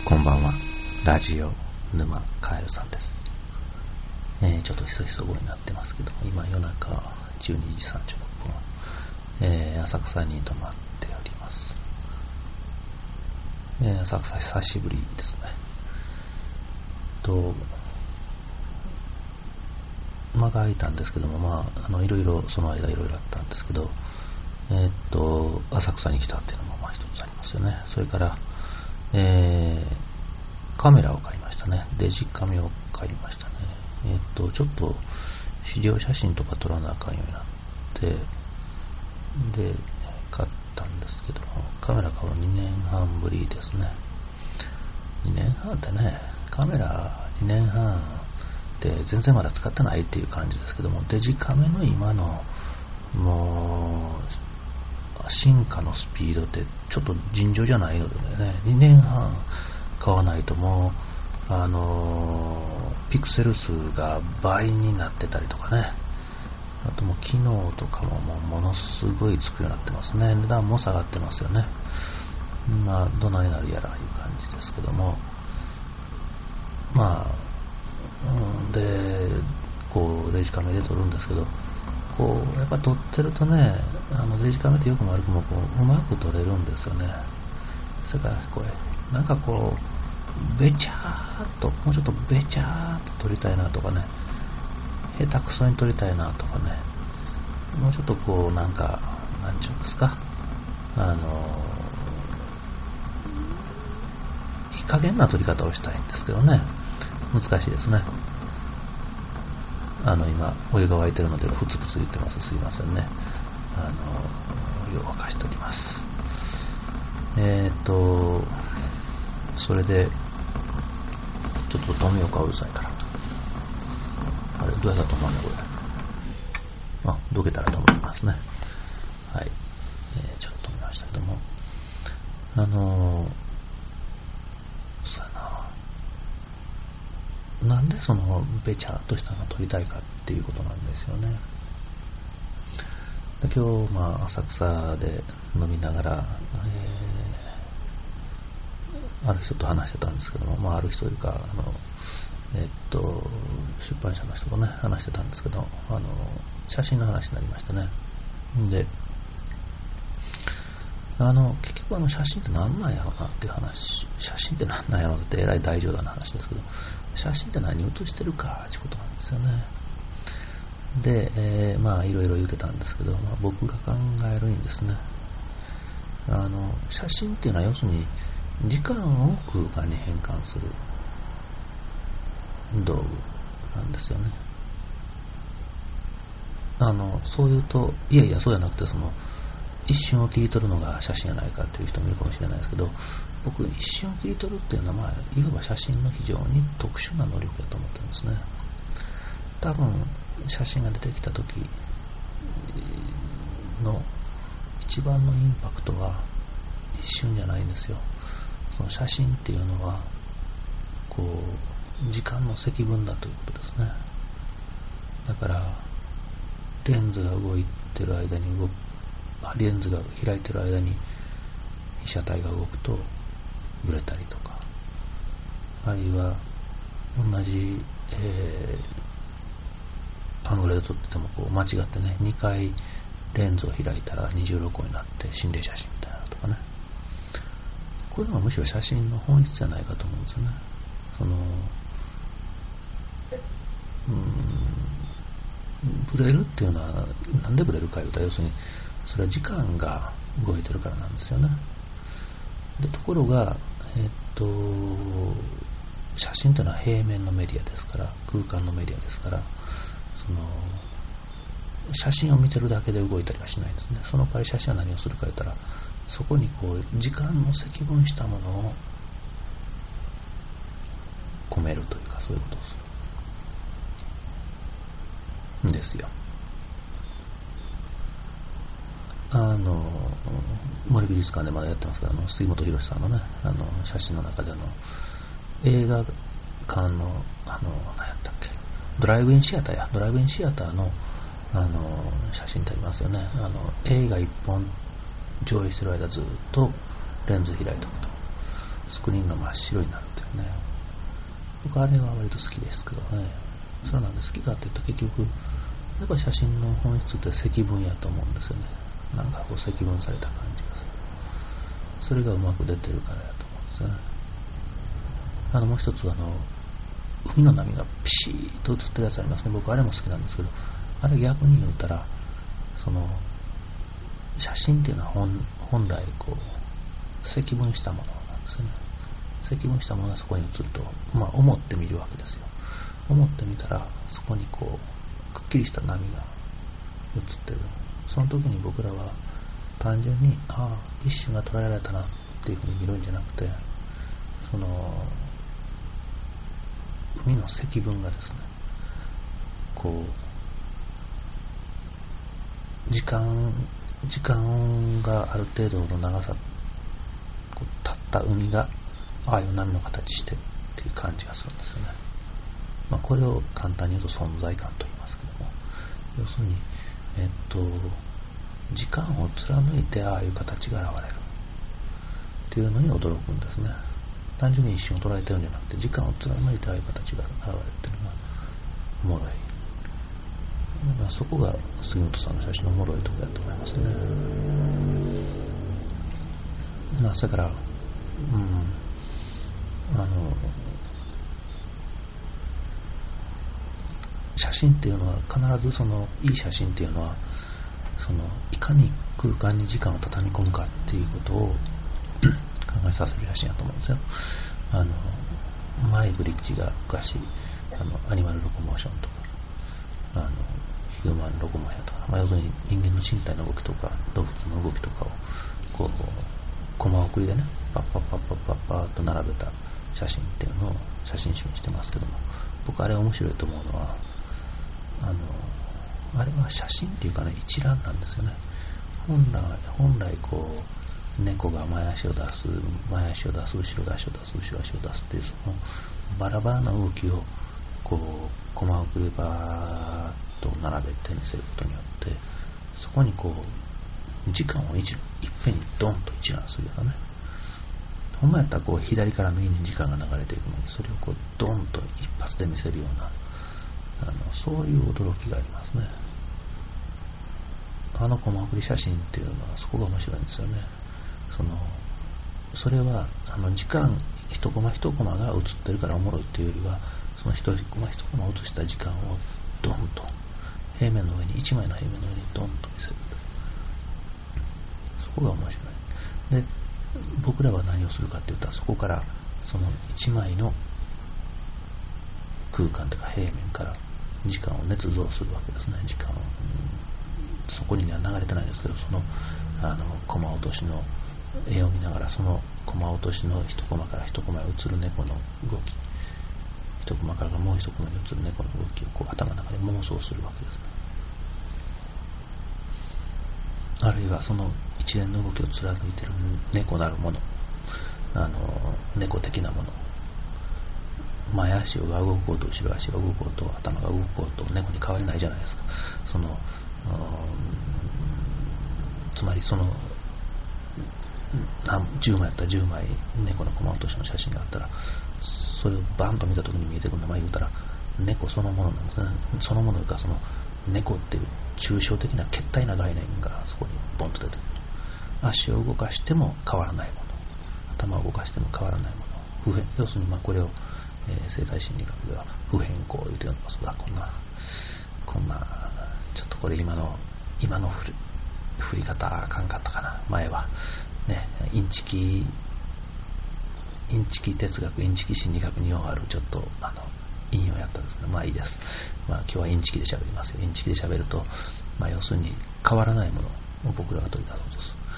こんばんは。ラジオ沼カエルさんです。ちょっとひそひそ声になってますけど、今夜中12時36分、浅草に泊まっております。浅草久しぶりですね。間が空いたんですけども、いろいろその間いろいろあったんですけど、浅草に来たっていうのも一つありますよね。それから、カメラを買いましたね。デジカメを買いましたね。ちょっと資料写真とか撮らなあかんようになって、で、買ったんですけども、カメラ買うの2年半ぶりですね。2年半ってね、カメラ2年半って全然まだ使ってないっていう感じですけども、デジカメの今のもう進化のスピードってちょっと尋常じゃないのでね、2年半買わないともうピクセル数が倍になってたりとかね、あともう機能とかもものすごいつくようになってますね。値段も下がってますよね。どないなるやらいう感じですけども、でデジカメで撮るんですけど、やっぱ撮ってるとね、デジカメってよくも悪くもうまく撮れるんですよね。それからなんかべちゃーっと、もうちょっとべちゃーっと撮りたいなとかね、下手くそに撮りたいなとかね、もうちょっとなんちゅうんですか、いい加減な撮り方をしたいんですけどね、難しいですね。今、お湯が沸いてるので、ふつふつ言ってます。すいませんね。お湯を沸かしております。それで、ちょっと止めようか、うるさいから。あれ、どうやったら止まんのこれ。どけたら止まりますね。はい。ちょっと止めましたけども。そうやな。なんでそのべちゃっとしたのを撮りたいかっていうことなんですよね。で今日、浅草で飲みながら、ある人と話してたんですけども、ある人というか、出版社の人とね、話してたんですけど、写真の話になりましたね。で、結局写真って何なんやろうなっていう話、写真って何なんやろうってえらい大冗談な話ですけど、写真って何を写してるかってことなんですよね。で、いろいろ言ってたんですけど、僕が考えるにですね、写真っていうのは要するに時間を空間に変換する道具なんですよね。そう言うと、いやいやそうじゃなくて、一瞬を切り取るのが写真やないかっていう人もいるかもしれないですけど、僕一瞬を切り取るっていうのは、いわば写真の非常に特殊な能力だと思ってるんですね。多分写真が出てきた時の一番のインパクトは一瞬じゃないんですよ。その写真っていうのは時間の積分だということですね。だからレンズが動いてる間にレンズが開いてる間に被写体が動くとブレたりとか、あるいは同じ、アングルで撮ってても間違ってね、2回レンズを開いたら26個になって心霊写真みたいなのとかね、こういうのはむしろ写真の本質じゃないかと思うんですよね。ブレるっていうのはなんでブレるかいうと、要するにそれは時間が動いてるからなんですよね。でところが、写真というのは平面のメディアですから、空間のメディアですから、写真を見てるだけで動いたりはしないんですね。その代わり写真は何をするか言ったら、そこに時間の積分したものを込めるというか、そういうことをするんですよ。森美術館でまだやってますけど、杉本博さんのね、写真の中で映画館の何やったっけ、ドライブインシアターの写真ってありますよね。映画一本上映してる間ずっとレンズ開いておくと、 スクリーンが真っ白になるっていうね。僕あれは割と好きですけどね。それなんで好きかって言うと結局、やっぱ写真の本質って積分やと思うんですよね。なんかこう積分された感じがする。それがうまく出てるからやと思うんですよね。もう一つ海の波がピシーッと映ってるやつありますね。僕あれも好きなんですけど、あれ逆に言ったら、写真っていうのは本来こう、積分したものなんですよね。積分したものがそこに映ると、思って見るわけですよ。思ってみたら、そこにこう、くっきりした波が映ってる。その時に僕らは単純に、一瞬が捉えられたなっていうふうに見るんじゃなくて、海の積分がですね、こう、時間がある程度の長さ、こう立った海が、ああいう波の形してっていう感じがするんですよね。これを簡単に言うと存在感と言いますけども、要するに、時間を貫いてああいう形が現れるっていうのに驚くんですね。単純に一瞬を捉えてるんじゃなくて、時間を貫いてああいう形が現れるっていうのがおもろい。そこが杉本さんの写真のおもろいところだと思いますね。だから、写真っていうのは必ずいい写真っていうのは、いかに空間に時間を畳み込むかっていうことを考えさせる写真だと思うんですよ。マイブリッジが昔、アニマルロコモーションとか、ヒューマンロコモーションとか、要するに人間の身体の動きとか、動物の動きとかを、こう、コマ送りでね、パッパッパッパッパッパッと並べた写真っていうのを写真集にしてますけども、僕あれ面白いと思うのは、あれは写真っていうかね、一覧なんですよね。本来こう、猫が前足を出す、後ろ足を出す、後ろ足を出すっていう、バラバラな動きを、こう、コマ送りバーっと並べて見せることによって、そこにこう、時間をいっぺんにドンと一覧するようなね。ほんまやったらこう、左から右に時間が流れていくのに、それをこう、ドンと一発で見せるような、そういう驚きがありますね。コマ送り写真っていうのはそこが面白いんですよね。それは時間一コマ一コマが映ってるからおもろいっていうよりは、その一コマ一コマ映した時間をドンと平面の上に、一枚の平面の上にドンと見せる。そこが面白い。で、僕らは何をするかって言ったら、そこからその一枚の空間というか平面から時間を捏造するわけですね。時間を、そこには流れてないですけど、コマ落としの絵を見ながら、そのコマ落としの一コマから一コマへ移る猫の動き、一コマからもう一コマに移る猫の動きをこう頭の中で妄想するわけですね。あるいはその一連の動きを貫いている猫なるもの、猫的なもの、前足が動こうと後ろ足が動こうと頭が動こうと猫に変わりないじゃないですか。つまり10枚やったら10枚猫のコマ落としの写真があったら、それをバンと見たときに見えてくるのは言うたら猫そのものなんですね。そのものが猫っていう抽象的な決体な概念がそこにボンと出てくる。足を動かしても変わらないもの、頭を動かしても変わらないもの、不変、要するにこれを、生態心理学では不変更言うてるのが、そうだ、こんなちょっとこれ今の振り方あかんかったかな。前はね、インチキ哲学、インチキ心理学にあるちょっと引用やったんですけど、いいです。今日はインチキで喋りますよ。インチキで喋ると、要するに変わらないものを僕らが取り出そうとする。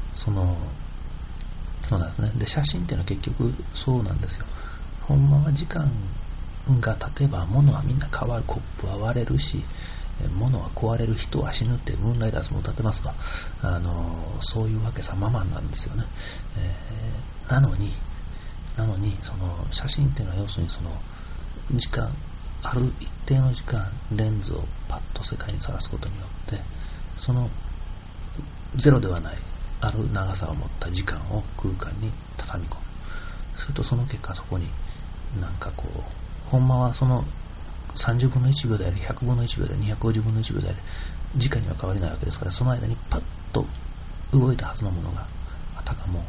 そうなんですね。で、写真っていうのは結局そうなんですよ。ほんまは時間が経てば物はみんな変わる、コップは割れるし、物は壊れる、人は死ぬってムーンライダーズも歌ってますが、そういうわけさままなんですよね。なのに写真っていうのは要するに時間、ある一定の時間、レンズをパッと世界にさらすことによって、ゼロではない、ある長さを持った時間を空間に畳み込む。 するとその結果そこになんかこう、ほんまはその30分の1秒であり、100分の1秒であり、250分の1秒であり、時間には変わりないわけですから、その間にパッと動いたはずのものが、あたかも、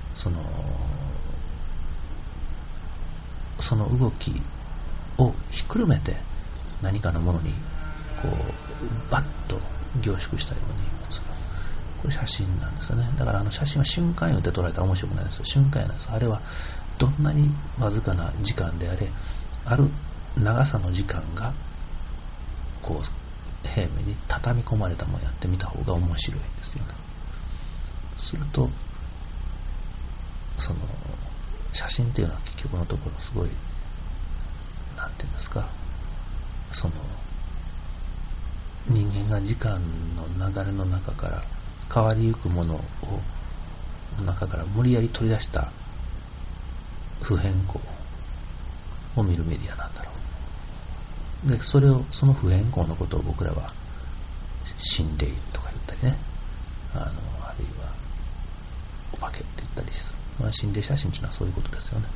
その動きをひっくるめて何かのものにこうバッと凝縮したように見えます。これ写真なんですよね。だから写真は瞬間よって捉えたら面白くないですよ。瞬間やなんです。あれはどんなにわずかな時間であれ、ある長さの時間がこう平面に畳み込まれたものをやってみた方が面白いですよね。するとその写真っていうのは結局のところすごいなんていうんですか、その人間が時間の流れの中から変わりゆくものを中から無理やり取り出した普遍光を見るメディアなんだろう。で、その普遍光のことを僕らは心霊とか言ったりね、あるいはお化けって言ったりする。心霊写真っていうのはそういうことですよね。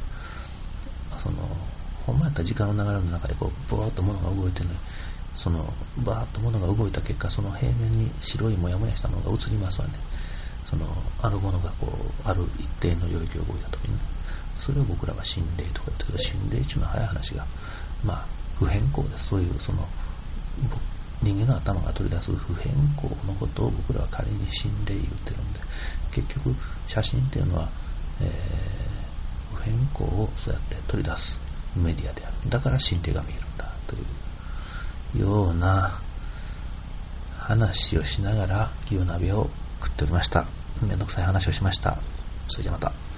ほんまやったら時間の流れの中でこうボーっと物が動いてるのに、そのバーッと物が動いた結果、その平面に白いもやもやしたものが映りますわね。あるものがこうある一定の領域を動いたときに、それを僕らは心霊とか言ったけど、心霊っていうのは早い話が不変光です。そういう人間の頭が取り出す不変光のことを僕らは仮に心霊言ってるんで、結局写真っていうのは、不変光をそうやって取り出すメディアである。だから心霊が見えるんだというような話をしながら牛鍋を食っておりました。めんどくさい話をしました。それじゃまた。